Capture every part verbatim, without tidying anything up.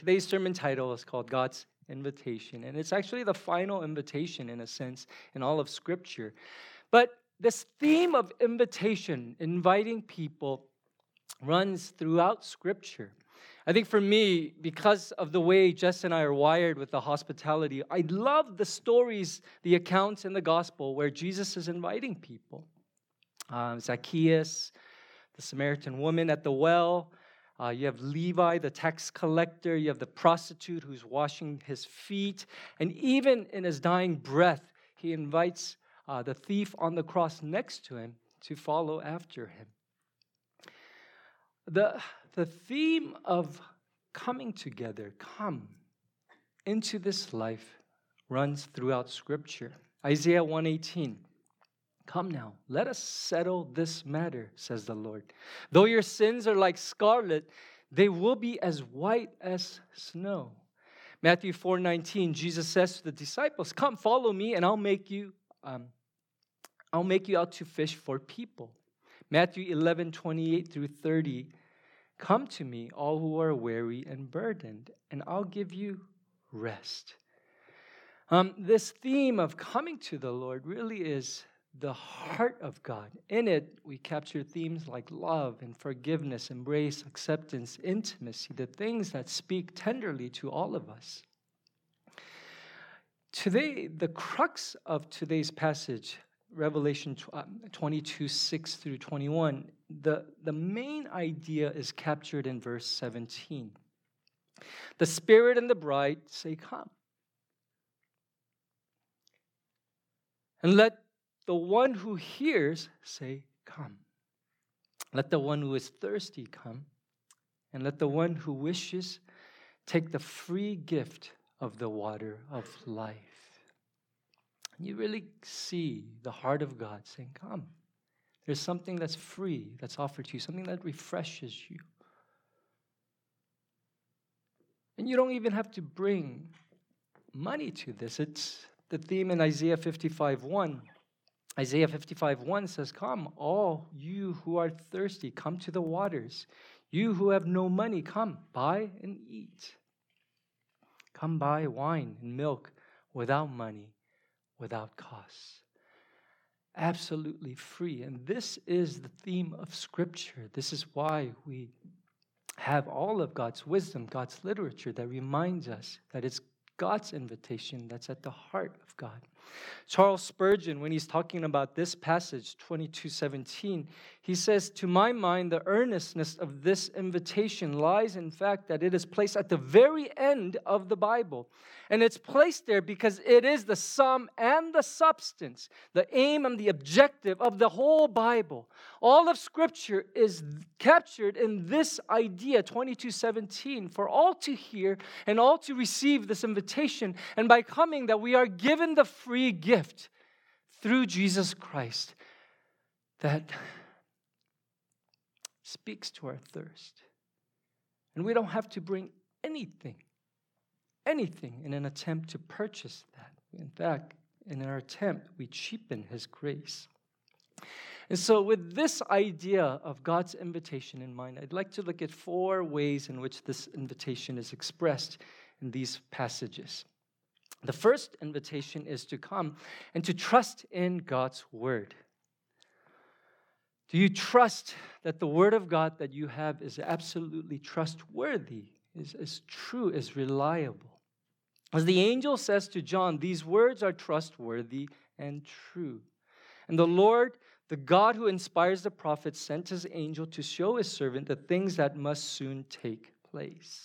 Today's sermon title is called God's Invitation, and it's actually the final invitation, in a sense, in all of Scripture. But this theme of invitation, inviting people, runs throughout Scripture. I think for me, because of the way Jess and I are wired with the hospitality, I love the stories, the accounts in the gospel where Jesus is inviting people. Uh, Zacchaeus, the Samaritan woman at the well. Uh, you have Levi, the tax collector. You have the prostitute who's washing his feet. And even in his dying breath, he invites uh, the thief on the cross next to him to follow after him. The, the theme of coming together, come into this life, runs throughout Scripture. Isaiah one eighteen. Come now, let us settle this matter, says the Lord. Though your sins are like scarlet, they will be as white as snow. Matthew four nineteen, Jesus says to the disciples, come, follow me, and I'll make you, um, I'll make you out to fish for people. Matthew eleven twenty-eight through thirty, come to me, all who are weary and burdened, and I'll give you rest. Um, this theme of coming to the Lord really is the heart of God. In it, we capture themes like love and forgiveness, embrace, acceptance, intimacy, the things that speak tenderly to all of us. Today, the crux of today's passage, Revelation twenty-two, six through twenty-one, the, the main idea is captured in verse seventeen. The Spirit and the bride say, come. And let the one who hears say, come. Let the one who is thirsty come, and let the one who wishes take the free gift of the water of life. You really see the heart of God saying, come. There's something that's free, that's offered to you, something that refreshes you. And you don't even have to bring money to this. It's the theme in Isaiah fifty-five one. Isaiah fifty-five one says, come, all you who are thirsty, come to the waters. You who have no money, come, buy and eat. Come buy wine and milk without money, without cost. Absolutely free. And this is the theme of Scripture. This is why we have all of God's wisdom, God's literature that reminds us that it's God's invitation that's at the heart of God. Charles Spurgeon, when he's talking about this passage, twenty-two seventeen, he says, to my mind, the earnestness of this invitation lies in fact that it is placed at the very end of the Bible. And it's placed there because it is the sum and the substance, the aim and the objective of the whole Bible. All of Scripture is captured in this idea, twenty-two seventeen, for all to hear and all to receive this invitation. And by coming, that we are given the free gift through Jesus Christ that speaks to our thirst. And we don't have to bring anything, anything in an attempt to purchase that. In fact, in our attempt, we cheapen His grace. And so with this idea of God's invitation in mind, I'd like to look at four ways in which this invitation is expressed in these passages. The first invitation is to come and to trust in God's Word. Do you trust that the Word of God that you have is absolutely trustworthy, is, is true, is reliable? As the angel says to John, these words are trustworthy and true. And the Lord, the God who inspires the prophets, sent His angel to show His servant the things that must soon take place.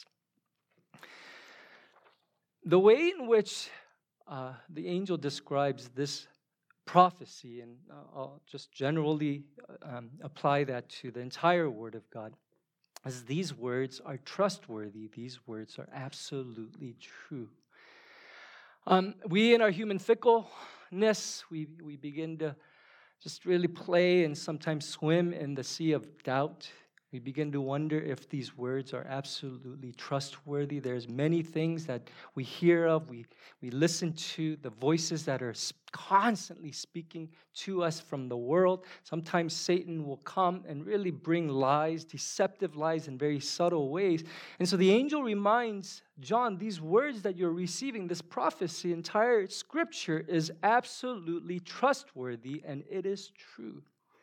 The way in which uh, the angel describes this prophecy, and uh, I'll just generally um, apply that to the entire Word of God, as these words are trustworthy, these words are absolutely true. Um, we, in our human fickleness, we, we begin to just really play and sometimes swim in the sea of doubt. We begin to wonder if these words are absolutely trustworthy. There's many things that we hear of, we, we listen to, the voices that are constantly speaking to us from the world. Sometimes Satan will come and really bring lies, deceptive lies in very subtle ways. And so the angel reminds John, these words that you're receiving, this prophecy, entire scripture is absolutely trustworthy, and it is true.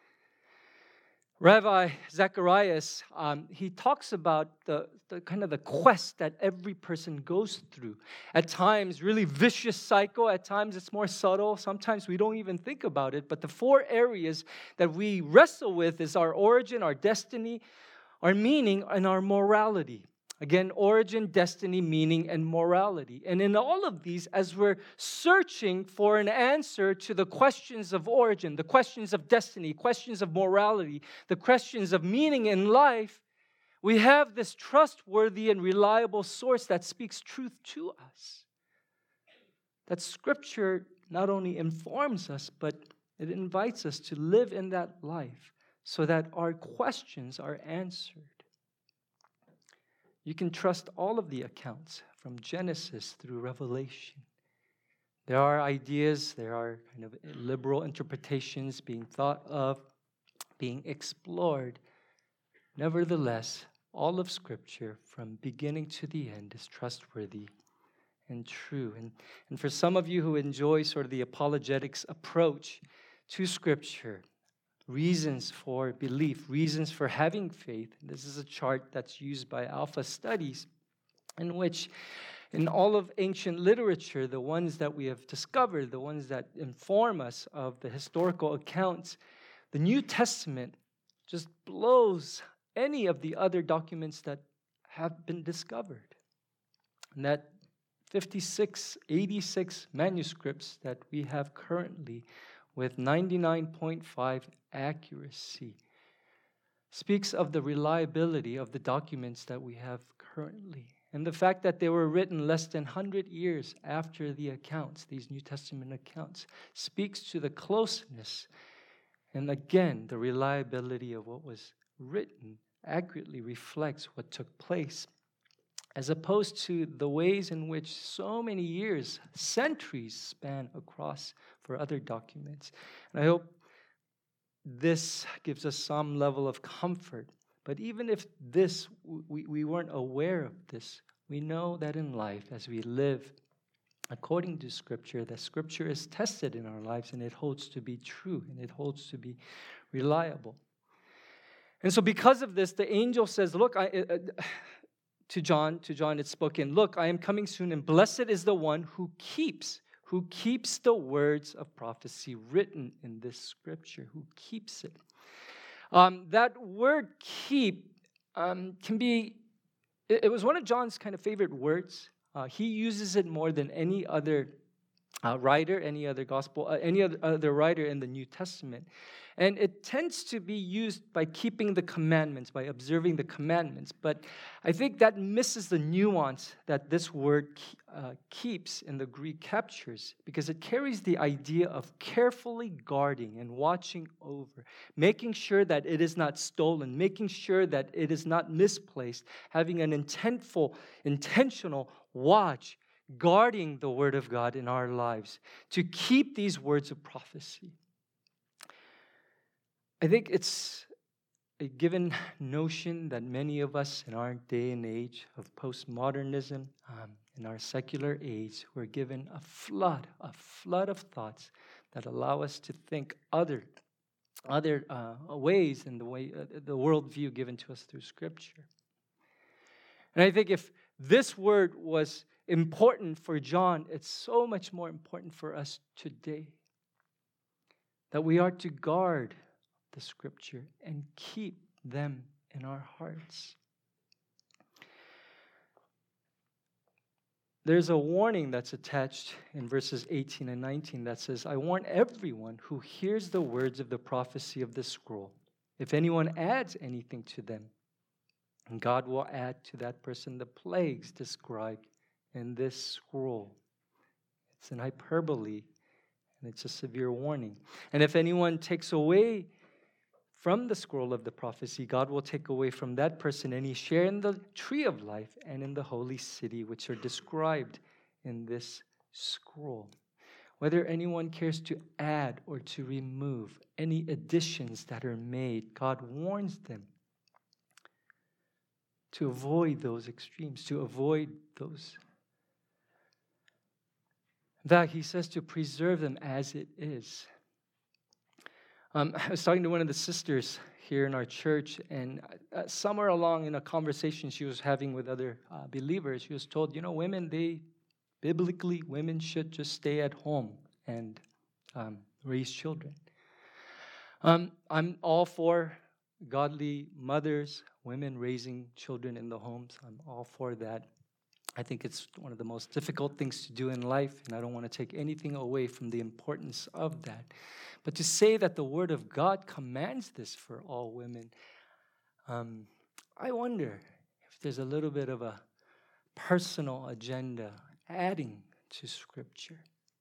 Rabbi Zacharias, um, he talks about the, the kind of the quest that every person goes through. At times, really vicious cycle. At times, it's more subtle. Sometimes we don't even think about it. But the four areas that we wrestle with is our origin, our destiny, our meaning, and our morality. Again, origin, destiny, meaning, and morality. And in all of these, as we're searching for an answer to the questions of origin, the questions of destiny, questions of morality, the questions of meaning in life, we have this trustworthy and reliable source that speaks truth to us. That Scripture not only informs us, but it invites us to live in that life so that our questions are answered. You can trust all of the accounts from Genesis through Revelation. There are ideas, there are kind of liberal interpretations being thought of, being explored. Nevertheless, all of Scripture from beginning to the end is trustworthy and true. And, and for some of you who enjoy sort of the apologetics approach to Scripture, reasons for belief, reasons for having faith. This is a chart that's used by Alpha Studies, in which in all of ancient literature, the ones that we have discovered, the ones that inform us of the historical accounts, the New Testament just blows any of the other documents that have been discovered. And that fifty-six, eighty-six manuscripts that we have currently with ninety-nine point five accuracy speaks of the reliability of the documents that we have currently. And the fact that they were written less than one hundred years after the accounts, these New Testament accounts, speaks to the closeness and, again, the reliability of what was written accurately reflects what took place, as opposed to the ways in which so many years, centuries span across for other documents. And I hope this gives us some level of comfort. But even if this, we, we weren't aware of this, we know that in life, as we live according to Scripture, that Scripture is tested in our lives and it holds to be true and it holds to be reliable. And so because of this, the angel says, look, I... Uh, To John, to John it's spoken, look, I am coming soon, and blessed is the one who keeps, who keeps the words of prophecy written in this Scripture, who keeps it. Um, that word keep um, can be, it, it was one of John's kind of favorite words. Uh, he uses it more than any other uh, writer, any other gospel, uh, any other, other writer in the New Testament. And it tends to be used by keeping the commandments, by observing the commandments. But I think that misses the nuance that this word uh, keeps in the Greek captures, because it carries the idea of carefully guarding and watching over, making sure that it is not stolen, making sure that it is not misplaced, having an intentful, intentional watch, guarding the word of God in our lives, to keep these words of prophecy. I think it's a given notion that many of us in our day and age of postmodernism, um, in our secular age, we're given a flood, a flood of thoughts that allow us to think other, other uh, ways in the way, uh, the worldview given to us through Scripture. And I think if this word was important for John, it's so much more important for us today. That we are to guard the Scripture and keep them in our hearts. There's a warning that's attached in verses eighteen and nineteen that says, I warn everyone who hears the words of the prophecy of this scroll. If anyone adds anything to them, God will add to that person the plagues described in this scroll. It's an hyperbole, and it's a severe warning. And if anyone takes away from the scroll of the prophecy, God will take away from that person any share in the tree of life and in the holy city, which are described in this scroll. Whether anyone cares to add or to remove any additions that are made, God warns them to avoid those extremes, to avoid those. In fact, he says to preserve them as it is. Um, I was talking to one of the sisters here in our church, and uh, somewhere along in a conversation she was having with other uh, believers, she was told, you know, women, they, biblically, women should just stay at home and um, raise children. Um, I'm all for godly mothers, women raising children in the homes. I'm all for that. I think it's one of the most difficult things to do in life, and I don't want to take anything away from the importance of that. But to say that the Word of God commands this for all women, um, I wonder if there's a little bit of a personal agenda adding to Scripture.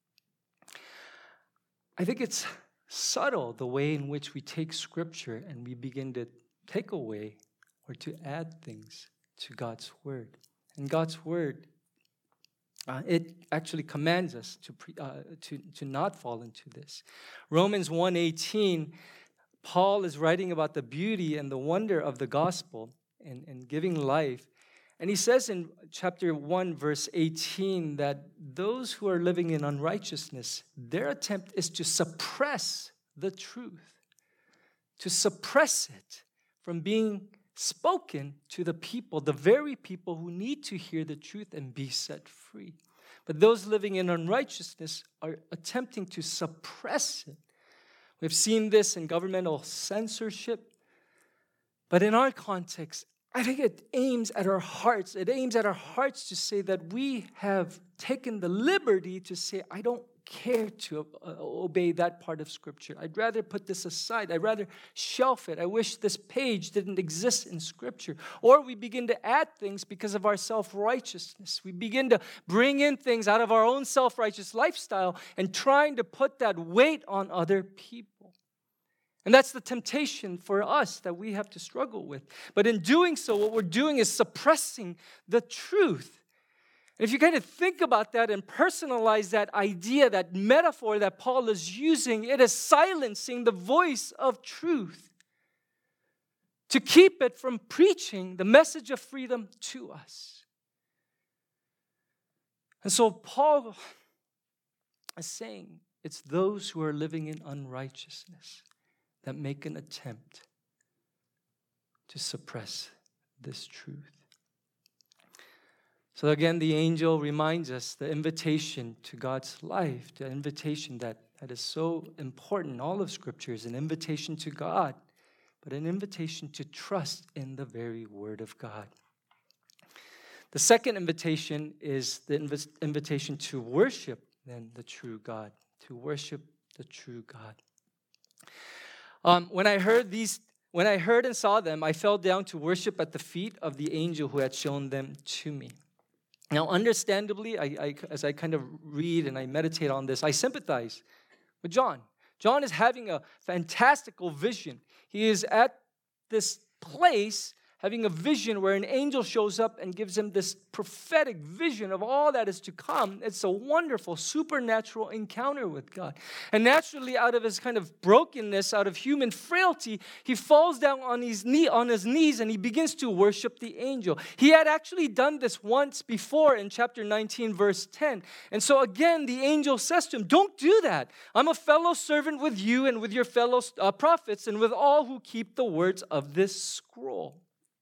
I think it's subtle the way in which we take Scripture and we begin to take away or to add things to God's Word. And God's Word, uh, it actually commands us to, pre, uh, to, to not fall into this. Romans one eighteen, Paul is writing about the beauty and the wonder of the gospel and, and giving life. And he says in chapter one, verse eighteen, that those who are living in unrighteousness, their attempt is to suppress the truth, to suppress it from being spoken to the people, the very people who need to hear the truth and be set free. But those living in unrighteousness are attempting to suppress it. We've seen this in governmental censorship. But in our context, I think it aims at our hearts. It aims at our hearts to say that we have taken the liberty to say, I don't care to uh, obey that part of Scripture. I'd rather put this aside. I'd rather shelf it. I wish this page didn't exist in Scripture. Or we begin to add things because of our self-righteousness. We begin to bring in things out of our own self-righteous lifestyle and trying to put that weight on other people. And that's the temptation for us that we have to struggle with. But in doing so, what we're doing is suppressing the truth. And if you kind of think about that and personalize that idea, that metaphor that Paul is using, it is silencing the voice of truth to keep it from preaching the message of freedom to us. And so Paul is saying it's those who are living in unrighteousness that make an attempt to suppress this truth. So again, the angel reminds us the invitation to God's life, the invitation that, that is so important. All of Scripture is an invitation to God, but an invitation to trust in the very Word of God. The second invitation is the inv- invitation to worship then the true God, to worship the true God. Um, when I heard these, when I heard and saw them, I fell down to worship at the feet of the angel who had shown them to me. Now, understandably, I, I, as I kind of read and I meditate on this, I sympathize with John. John is having a fantastical vision. He is at this place having a vision where an angel shows up and gives him this prophetic vision of all that is to come. It's a wonderful, supernatural encounter with God. And naturally, out of his kind of brokenness, out of human frailty, he falls down on his knee, on his knees and he begins to worship the angel. He had actually done this once before in chapter nineteen, verse ten. And so again, the angel says to him, don't do that. I'm a fellow servant with you and with your fellow uh, prophets and with all who keep the words of this scroll.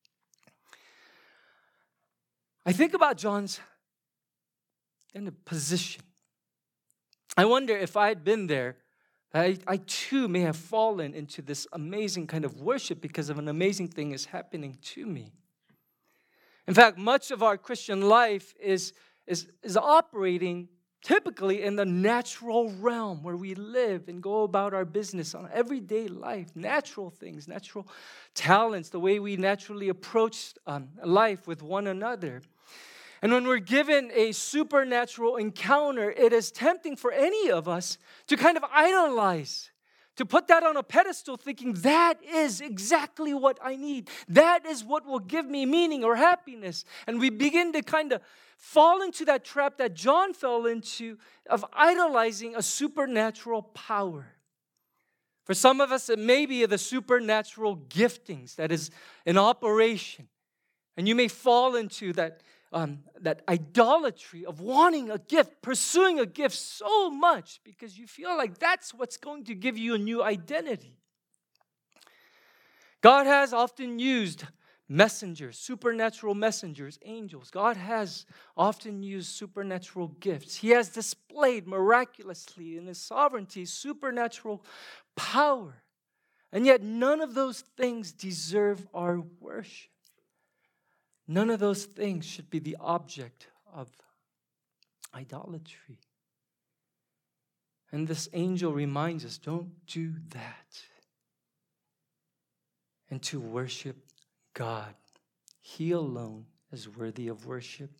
I think about John's kind of position. I wonder if I had been there, I, I too may have fallen into this amazing kind of worship because of an amazing thing is happening to me. In fact, much of our Christian life is, is, is operating typically in the natural realm where we live and go about our business on everyday life, natural things, natural talents, the way we naturally approach um, life with one another. And when we're given a supernatural encounter, it is tempting for any of us to kind of idolize, to put that on a pedestal thinking that is exactly what I need. That is what will give me meaning or happiness. And we begin to kind of fall into that trap that John fell into of idolizing a supernatural power. For some of us, it may be the supernatural giftings that is in operation. And you may fall into that, um, that idolatry of wanting a gift, pursuing a gift so much because you feel like that's what's going to give you a new identity. God has often used messengers, supernatural messengers, angels. God has often used supernatural gifts. He has displayed miraculously in His sovereignty supernatural power. And yet none of those things deserve our worship. None of those things should be the object of idolatry. And this angel reminds us, don't do that. And to worship God. He alone is worthy of worship.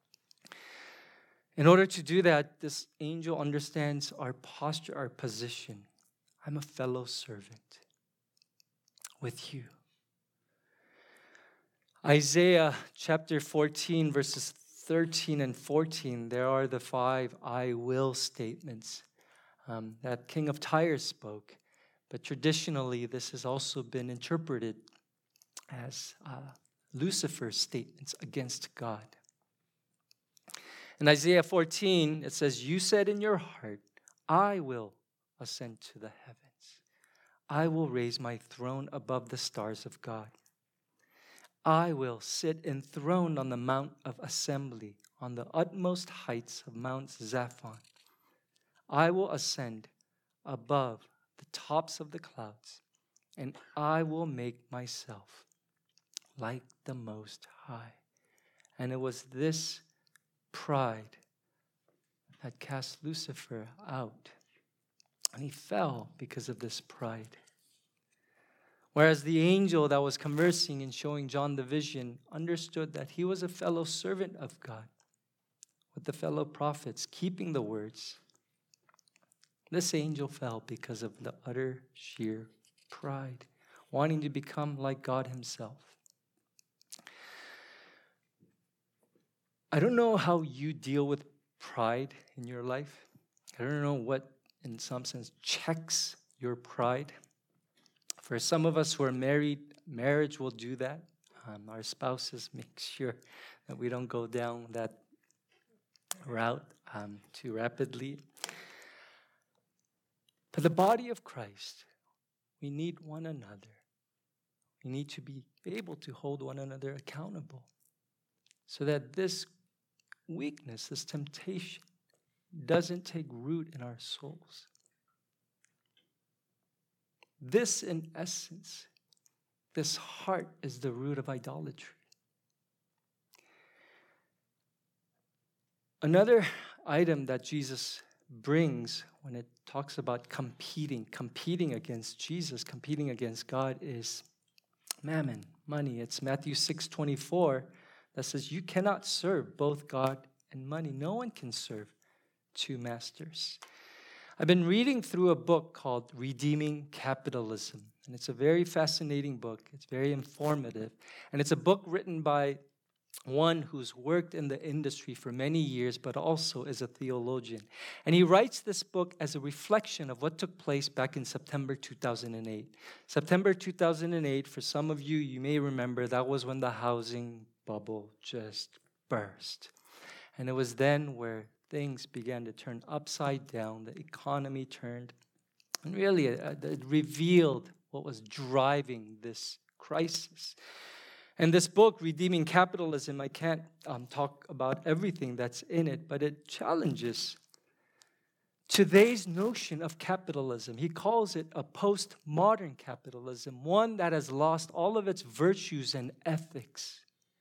In order to do that, this angel understands our posture, our position. I'm a fellow servant with you. Isaiah chapter fourteen, verses thirteen and fourteen, there are the five I will statements um, that King of Tyre spoke. But traditionally, this has also been interpreted as uh, Lucifer's statements against God. In Isaiah fourteen, it says, you said in your heart, I will ascend to the heavens. I will raise my throne above the stars of God. I will sit enthroned on the mount of assembly, on the utmost heights of Mount Zaphon. I will ascend above the tops of the clouds, and I will make myself like the Most High. And it was this pride that cast Lucifer out. And he fell because of this pride. Whereas the angel that was conversing and showing John the vision understood that he was a fellow servant of God with the fellow prophets, keeping the words. This angel fell because of the utter sheer pride, wanting to become like God Himself. I don't know how you deal with pride in your life. I don't know what, in some sense, checks your pride. For some of us who are married, marriage will do that. Um, our spouses make sure that we don't go down that route um, too rapidly. For the body of Christ, we need one another. We need to be able to hold one another accountable so that this weakness, this temptation, doesn't take root in our souls. This, in essence, this heart is the root of idolatry. Another item that Jesus brings when it talks about competing, competing against Jesus, competing against God is mammon, money. It's Matthew six twenty-four that says you cannot serve both God and money. No one can serve two masters. I've been reading through a book called Redeeming Capitalism, and it's a very fascinating book. It's very informative, and it's a book written by one who's worked in the industry for many years, but also is a theologian. And he writes this book as a reflection of what took place back in September two thousand eight. September two thousand eight, for some of you, you may remember, that was when the housing bubble just burst. And it was then where things began to turn upside down. The economy turned. And really, it, it revealed what was driving this crisis. And this book, Redeeming Capitalism, I can't um, talk about everything that's in it, but it challenges today's notion of capitalism. He calls it a postmodern capitalism, one that has lost all of its virtues and ethics.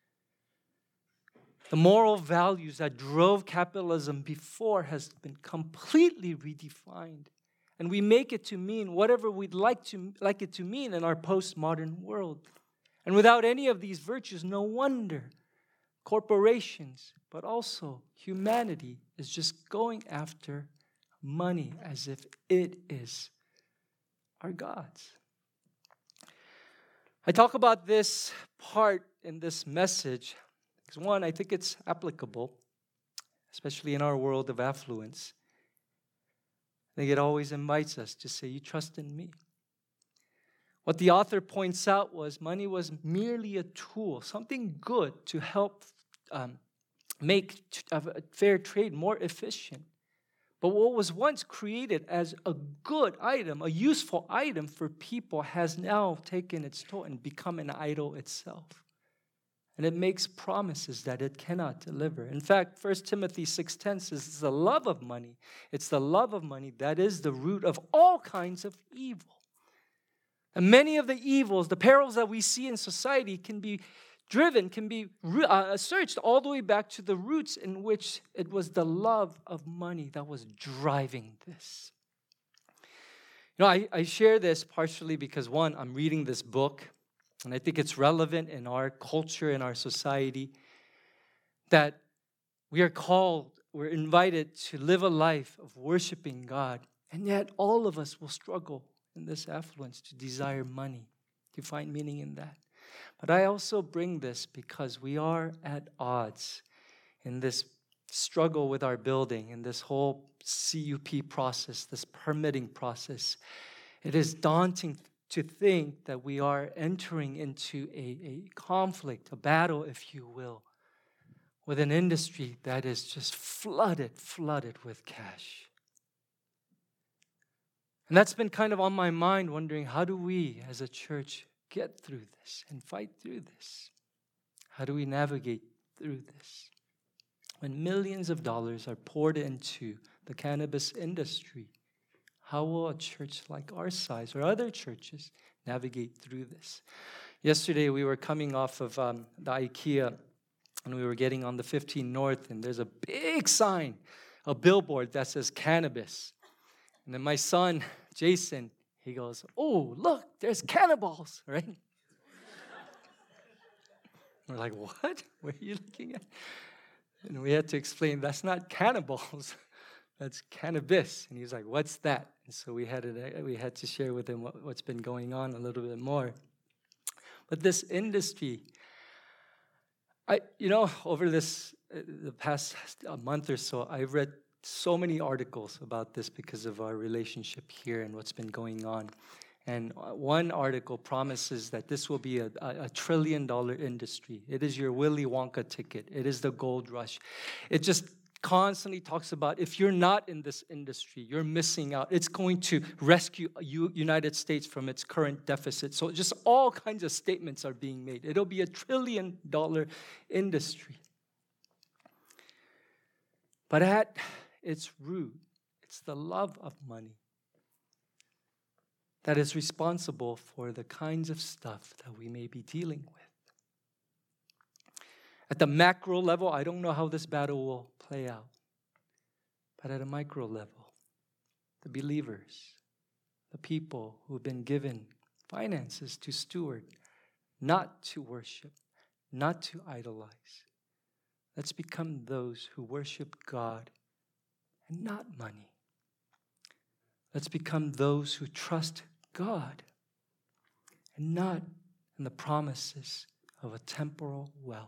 The moral values that drove capitalism before has been completely redefined. And we make it to mean whatever we'd like to like it to mean in our postmodern world. And without any of these virtues, no wonder corporations, but also humanity, is just going after money as if it is are God's. I talk about this part in this message because, one, I think it's applicable, especially in our world of affluence. I think it always invites us to say, you trust in me. What the author points out was money was merely a tool, something good to help um, make a fair trade more efficient. But what was once created as a good item, a useful item for people, has now taken its toll and become an idol itself. And it makes promises that it cannot deliver. In fact, First Timothy six ten says it's the love of money. It's the love of money that is the root of all kinds of evil. And many of the evils, the perils that we see in society can be driven, can be uh, searched all the way back to the roots in which it was the love of money that was driving this. You know, I, I share this partially because, one, I'm reading this book, and I think it's relevant in our culture, in our society, that we are called, we're invited to live a life of worshiping God, and yet all of us will struggle in this affluence to desire money, to find meaning in that. But I also bring this because we are at odds in this struggle with our building, in this whole C U P process, this permitting process. It is daunting to think that we are entering into a, a conflict, a battle, if you will, with an industry that is just flooded, flooded with cash. And that's been kind of on my mind, wondering, how do we as a church get through this and fight through this? How do we navigate through this? When millions of dollars are poured into the cannabis industry, how will a church like our size or other churches navigate through this? Yesterday, we were coming off of um, the IKEA, and we were getting on the fifteen North, and there's a big sign, a billboard that says cannabis. And then my son, Jason, he goes, oh, look, there's cannibals, right? We're like, what? What are you looking at? And we had to explain, that's not cannibals, that's cannabis. And he's like, what's that? And so we had to, we had to share with him what, what's been going on a little bit more. But this industry, I, you know, over this, uh, the past a month or so, I've read so many articles about this because of our relationship here and what's been going on. And one article promises that this will be a, a, a trillion dollar industry. It is your Willy Wonka ticket. It is the gold rush. It just constantly talks about if you're not in this industry, you're missing out. It's going to rescue you, United States from its current deficit. So just all kinds of statements are being made. It'll be a trillion dollar industry. But at its root, it's the love of money that is responsible for the kinds of stuff that we may be dealing with. At the macro level, I don't know how this battle will play out. But at a micro level, the believers, the people who've been given finances to steward, not to worship, not to idolize, let's become those who worship God and not money. Let's become those who trust God and not in the promises of a temporal wealth.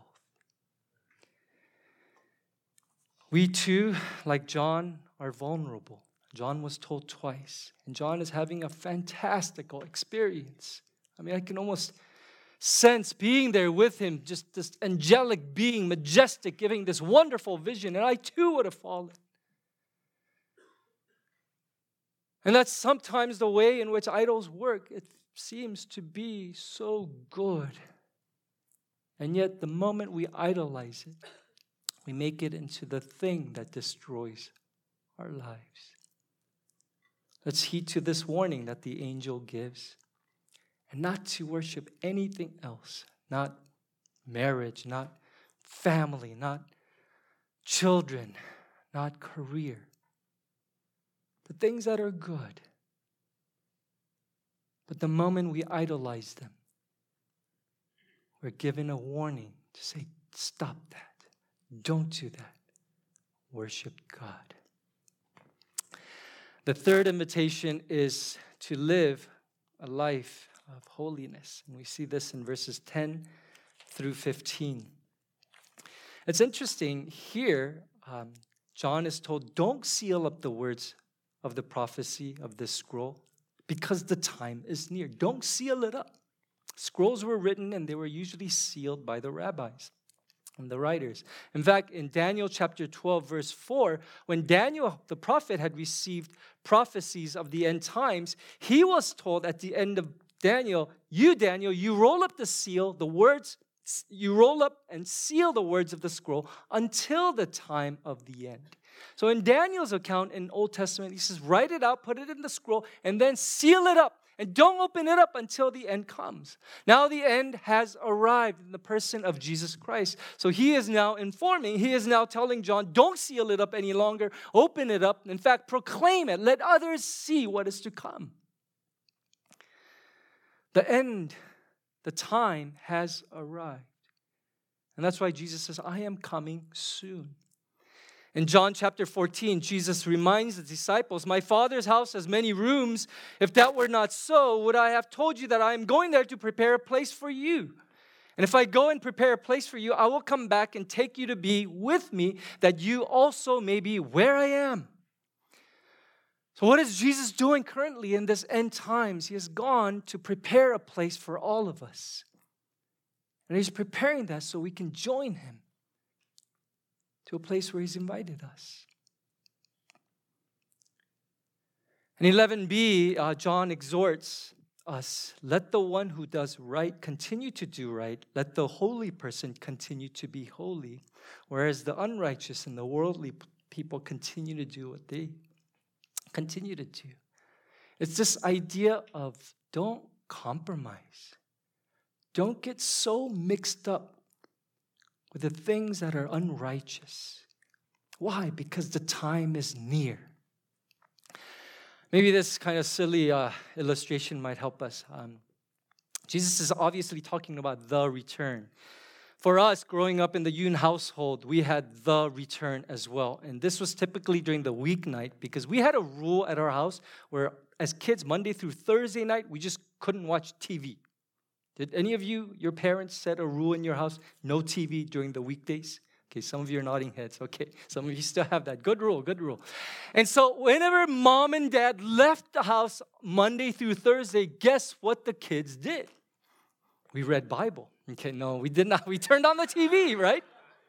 We too, like John, are vulnerable. John was told twice, and John is having a fantastical experience. I mean, I can almost sense being there with him, just this angelic being, majestic, giving this wonderful vision, and I too would have fallen. And that's sometimes the way in which idols work. It seems to be so good. And yet the moment we idolize it, we make it into the thing that destroys our lives. Let's heed to this warning that the angel gives. And not to worship anything else. Not marriage, not family, not children, not career. The things that are good. But the moment we idolize them, we're given a warning to say, stop that. Don't do that. Worship God. The third invitation is to live a life of holiness. And we see this in verses ten through fifteen. It's interesting here, um, John is told, don't seal up the words of the prophecy of this scroll because the time is near. Don't seal it up. Scrolls were written and they were usually sealed by the rabbis and the writers. In fact, in Daniel chapter twelve, verse four, when Daniel, the prophet, had received prophecies of the end times, he was told at the end of Daniel, you, Daniel, you roll up the seal, the words, you roll up and seal the words of the scroll until the time of the end. So in Daniel's account in Old Testament, he says, write it out, put it in the scroll, and then seal it up. And don't open it up until the end comes. Now the end has arrived in the person of Jesus Christ. So he is now informing, he is now telling John, don't seal it up any longer. Open it up. In fact, proclaim it. Let others see what is to come. The end, the time has arrived. And that's why Jesus says, I am coming soon. In John chapter fourteen, Jesus reminds the disciples, my Father's house has many rooms. If that were not so, would I have told you that I am going there to prepare a place for you? And if I go and prepare a place for you, I will come back and take you to be with me, that you also may be where I am. So what is Jesus doing currently in this end times? He has gone to prepare a place for all of us. And he's preparing that so we can join him to a place where he's invited us. In eleven b, uh, John exhorts us, let the one who does right continue to do right. Let the holy person continue to be holy, whereas the unrighteous and the worldly people continue to do what they continue to do. It's this idea of don't compromise. Don't get so mixed up with the things that are unrighteous. Why? Because the time is near. Maybe this kind of silly uh, illustration might help us. Um, Jesus is obviously talking about the return. For us, growing up in the Yoon household, we had the return as well. And this was typically during the weeknight because we had a rule at our house where as kids, Monday through Thursday night, we just couldn't watch T V. Did any of you, your parents set a rule in your house, no T V during the weekdays? Okay, some of you are nodding heads. Okay, some of you still have that. Good rule, good rule. And so whenever mom and dad left the house Monday through Thursday, guess what the kids did? We read Bible. Okay, no, we did not. We turned on the T V, right?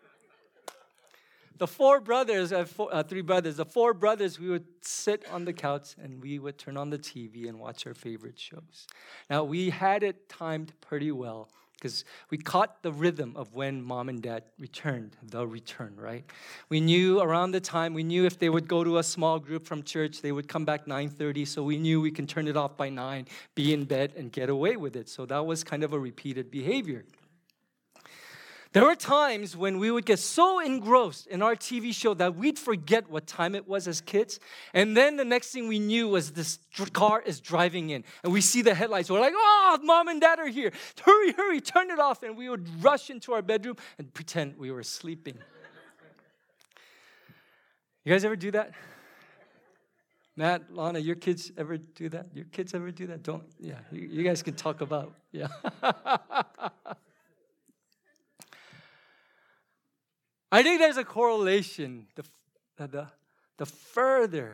The four brothers, uh, four, uh, three brothers, the four brothers, we would sit on the couch and we would turn on the T V and watch our favorite shows. Now, we had it timed pretty well because we caught the rhythm of when mom and dad returned, the return, right? We knew around the time, we knew if they would go to a small group from church, they would come back nine thirty, so we knew we can turn it off by nine, be in bed, and get away with it. So that was kind of a repeated behavior. There were times when we would get so engrossed in our T V show that we'd forget what time it was as kids. And then the next thing we knew was this car is driving in. And we see the headlights. We're like, oh, mom and dad are here. Hurry, hurry, turn it off. And we would rush into our bedroom and pretend we were sleeping. You guys ever do that? Matt, Lana, your kids ever do that? Your kids ever do that? Don't, yeah, you, you guys can talk about, yeah. I think there's a correlation. The, the, the further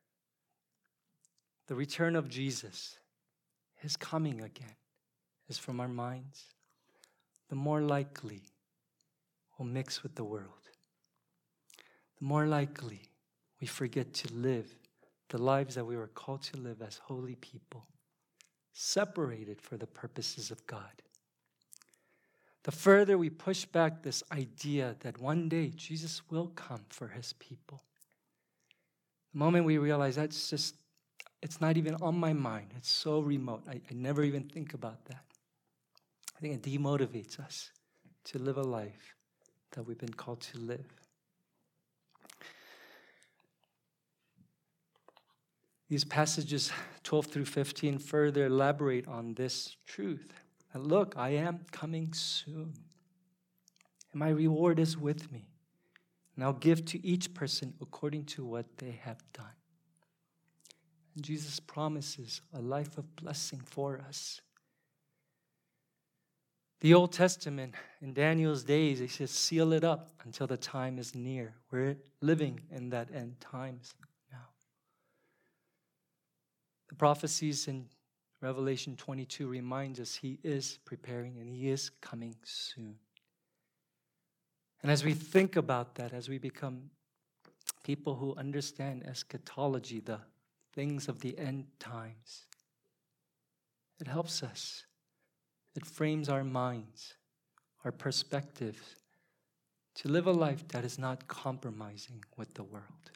the return of Jesus, his coming again, is from our minds, the more likely we'll mix with the world. The more likely we forget to live the lives that we were called to live as holy people, separated for the purposes of God. The further we push back this idea that one day Jesus will come for his people. The moment we realize that's just, it's not even on my mind. It's so remote. I, I never even think about that. I think it demotivates us to live a life that we've been called to live. These passages twelve through fifteen further elaborate on this truth. And look, I am coming soon. And my reward is with me. And I'll give to each person according to what they have done. And Jesus promises a life of blessing for us. The Old Testament, in Daniel's days, he says, seal it up until the time is near. We're living in that end times now. The prophecies in Revelation twenty-two reminds us he is preparing and he is coming soon. And as we think about that, as we become people who understand eschatology, the things of the end times, it helps us. It frames our minds, our perspectives, to live a life that is not compromising with the world.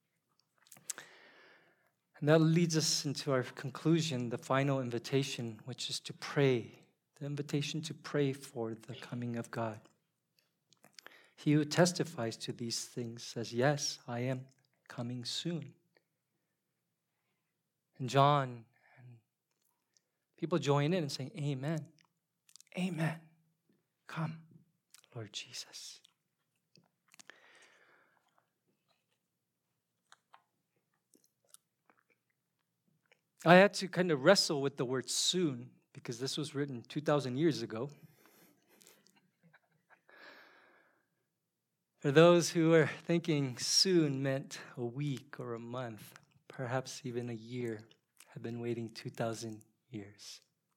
And that leads us into our conclusion, the final invitation, which is to pray. The invitation to pray for the coming of God. He who testifies to these things says, yes, I am coming soon. And John, and people join in and saying, amen. Amen. Come, Lord Jesus. I had to kind of wrestle with the word soon because this was written two thousand years ago. For those who are thinking soon meant a week or a month, perhaps even a year, have been waiting two thousand years.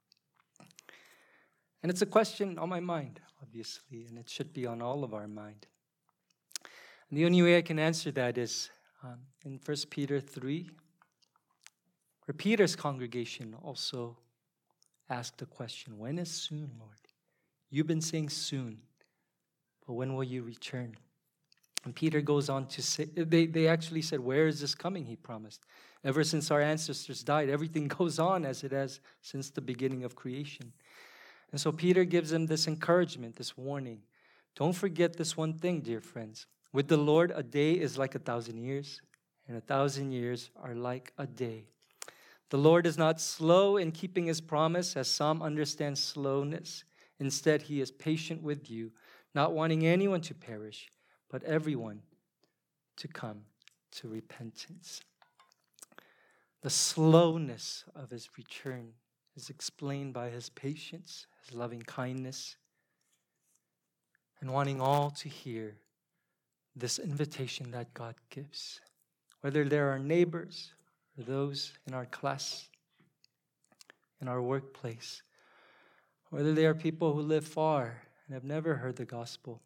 And it's a question on my mind, obviously, and it should be on all of our mind. And the only way I can answer that is um, in First Peter three, where Peter's congregation also asked the question, when is soon, Lord? You've been saying soon, but when will you return? And Peter goes on to say, they, they actually said, where is this coming, he promised. Ever since our ancestors died, everything goes on as it has since the beginning of creation. And so Peter gives them this encouragement, this warning. Don't forget this one thing, dear friends. With the Lord, a day is like a thousand years, and a thousand years are like a day. The Lord is not slow in keeping his promise, as some understand slowness. Instead, he is patient with you, not wanting anyone to perish, but everyone to come to repentance. The slowness of his return is explained by his patience, his loving kindness, and wanting all to hear this invitation that God gives. Whether they're our neighbors or those in our class, in our workplace, whether they are people who live far and have never heard the gospel,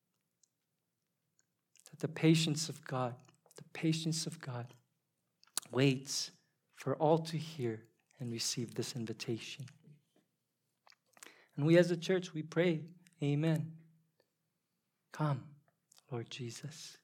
that the patience of God, the patience of God waits for all to hear and receive this invitation. And we as a church, we pray, amen. Come, Lord Jesus.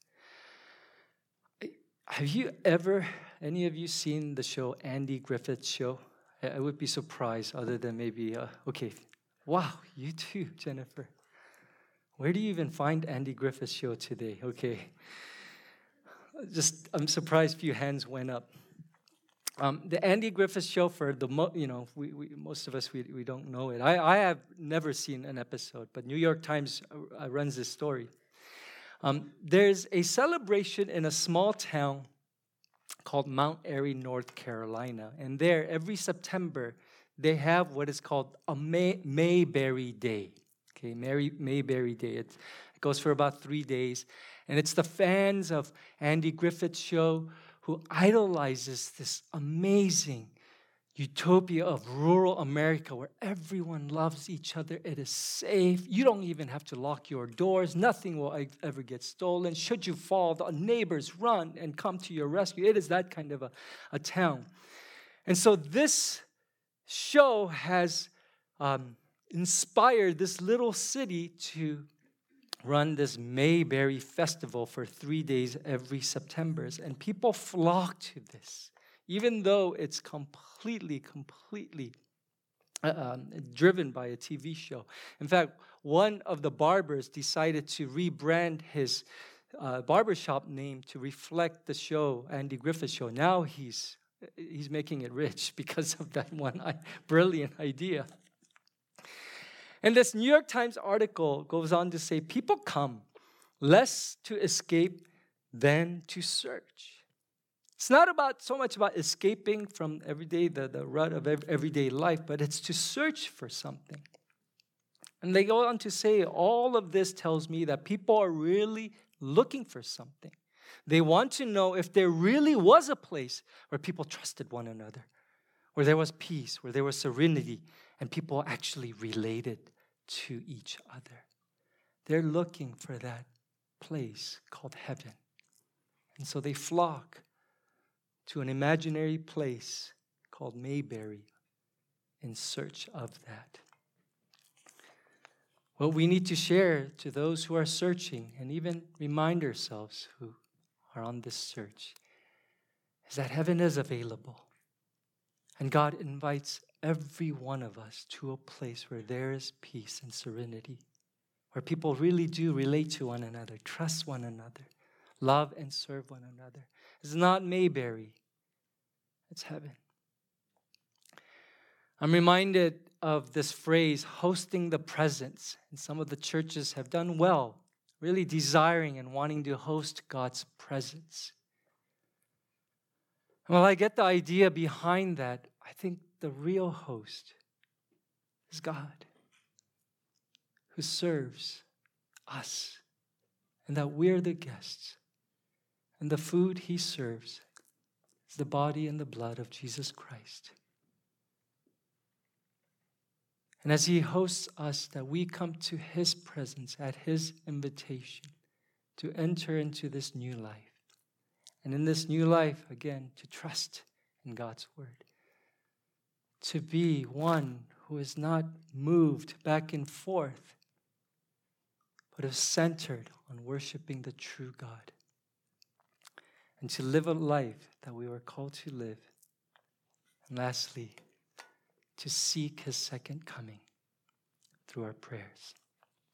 Have you ever, any of you seen the show Andy Griffith's Show? I would be surprised other than maybe, uh, okay, wow, you too, Jennifer. Where do you even find Andy Griffith's Show today? Okay. Just, I'm surprised a few hands went up. Um, the Andy Griffith Show, for the mo- you know, we, we most of us we we don't know it. I, I have never seen an episode, but New York Times uh, runs this story. Um, there's a celebration in a small town called Mount Airy, North Carolina, and there every September they have what is called a May, Mayberry Day. Okay, Mary, Mayberry Day. It, it goes for about three days, and it's the fans of Andy Griffith's Show who idolizes this amazing utopia of rural America where everyone loves each other. It is safe. You don't even have to lock your doors. Nothing will ever get stolen. Should you fall, the neighbors run and come to your rescue. It is that kind of a, a town. And so this show has um, inspired this little city to run this Mayberry Festival for three days every September. And people flock to this, even though it's completely, completely uh, um, driven by a T V show. In fact, one of the barbers decided to rebrand his uh, barbershop name to reflect the show, Andy Griffith Show. Now he's he's making it rich because of that one brilliant idea. And this New York Times article goes on to say, people come less to escape than to search. It's not about so much about escaping from everyday, the, the rut of ev- everyday life, but it's to search for something. And they go on to say, all of this tells me that people are really looking for something. They want to know if there really was a place where people trusted one another, where there was peace, where there was serenity, and people actually related to each other. They're looking for that place called heaven. And so they flock to an imaginary place called Mayberry in search of that. What we need to share to those who are searching, and even remind ourselves who are on this search, is that heaven is available. And God invites every one of us to a place where there is peace and serenity, where people really do relate to one another, trust one another, love and serve one another. It's not Mayberry, it's heaven. I'm reminded of this phrase, hosting the presence. And some of the churches have done well, really desiring and wanting to host God's presence. And while I get the idea behind that, I think the real host is God, who serves us, and that we're the guests. And the food he serves is the body and the blood of Jesus Christ. And as he hosts us, that we come to his presence at his invitation to enter into this new life. And in this new life, again, to trust in God's word. To be one who is not moved back and forth, but is centered on worshiping the true God. And to live a life that we were called to live. And lastly, to seek his second coming through our prayers.